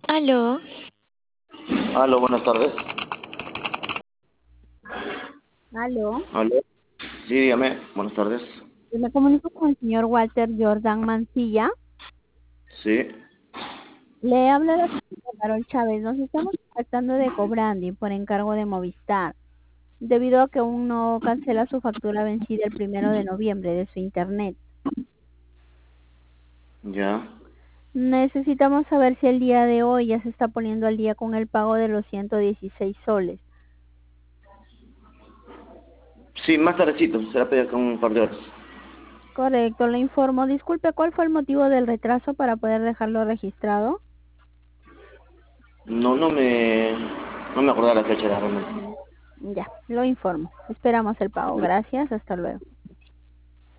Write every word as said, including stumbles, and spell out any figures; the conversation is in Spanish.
Aló, Aló, buenas tardes. Aló, Aló. Sí, dígame, buenas tardes. me comunico con el señor Walter Jordan Mancilla. Sí, Le habla la señora Carol Chávez. Nos estamos tratando de Cobrandi por encargo de Movistar, debido a que aún no cancela su factura vencida el primero de noviembre de su internet. ya. Necesitamos saber si el día de hoy ya se está poniendo al día con el pago de los ciento dieciséis soles. Sí, más tardecito, será pedir con un par de horas. Correcto, le informo. Disculpe, ¿cuál fue el motivo del retraso para poder dejarlo registrado? No, no me, no me acordaba la fecha realmente. Ya, lo informo. Esperamos el pago. Gracias, hasta luego.